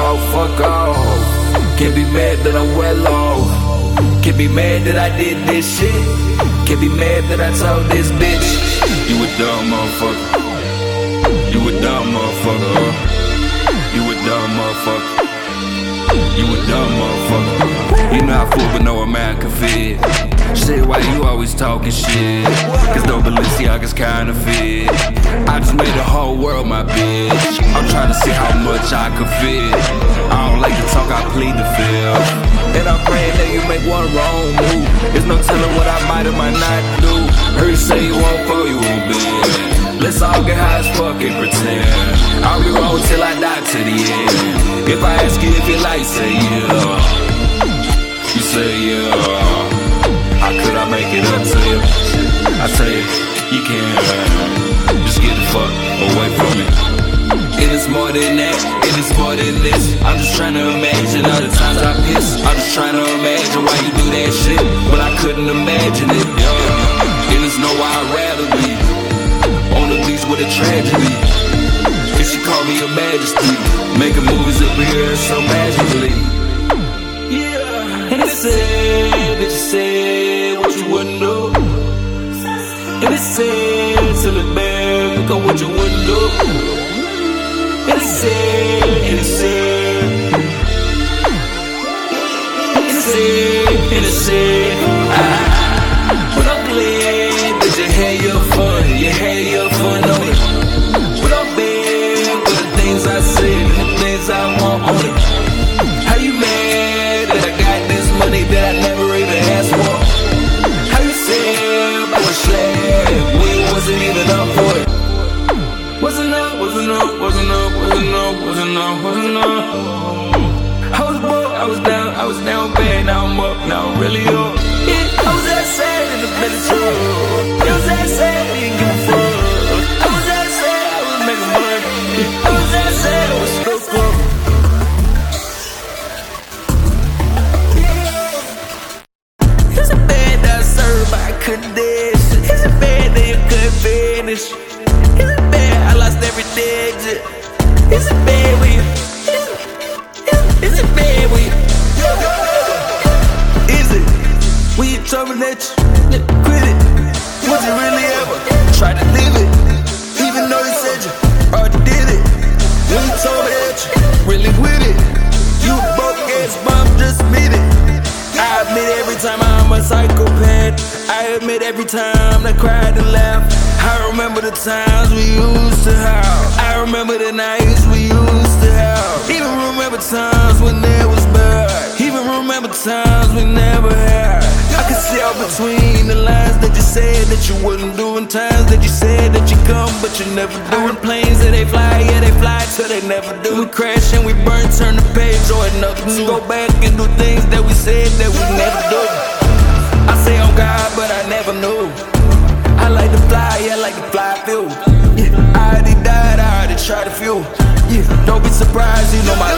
off, fuck off. Can't be mad that I'm well off. Can't be mad that I did this shit. Can't be mad that I told this bitch. You a dumb motherfucker. You a dumb motherfucker. You a dumb motherfucker. You a dumb motherfucker. You know I fool but know a man can fit. Shit, why you always talking shit? Cause no Balenciaga's counterfeit. I just made the whole world my bitch. I'm trying to see how much I could fit. I don't like to talk, I plead the fifth. And I'm praying that you make one wrong move. There's no telling what I might or might not do. Heard you say you won't fall, you won't bend. Let's all get high as fuck and pretend I'll be wrong till I die to the end. If I ask you if you like, say yeah. You say yeah. How could I make it up to you? I tell you, you can't. Just get the fuck away from me. And it's more than that, and it's more than this. I'm just trying to imagine all the times I piss. I'm just trying to imagine why you do that shit, but I couldn't imagine it. And there's nowhere I'd rather be. On the beach with a tragedy. And she called me your majesty. Making movies appear so magically. Yeah. And it said that you said what you wouldn't do. And it said till it back, go what you wouldn't do. And it said, and it said, and it said, and it said, but I'm glad that you had your fun, you had your fun on it. But I'm bad for the things I said and the things I want on it. How you mad that I got this money that I never even asked for? How you said, boy, slab, we wasn't even up for it. Wasn't up, wasn't up, wasn't up, wasn't up, wasn't up, wasn't up. I was broke, I was down bad, now I'm up, now I'm really up. Yeah, I was that sad in the military. I was that sad, didn't give a fuck. I was that sad, I was making money. I was that sad, I was stuck up. Is it bad that I serve, but I couldn't dance? Is it bad that you couldn't finish? Is it bad I lost every digit? Is it bad when you? Is it bad when you? Is it when you told me that you quit it? Would you really ever try to live it? Even though you said you already did it. When you told me that you really with it, you broke ass bum, just admit it. I admit every time I'm a psychopath. I admit every time I cried and laughed. I remember the times we used to have. I remember the nights we used to have. Even remember times when there was bad. Even remember times we never had. I could see out between the lines that you said that you wouldn't do, and times that you said that you come but you never do. And planes that they fly, yeah they fly till they never do. We crash and we burn, turn the page or another new. Go back and do things that we said that we never do. I say oh God, but I never knew. I like to fly, yeah, I like to fly, feel. Yeah, I already died, I already tried to fuel. Yeah, don't be surprised, you know my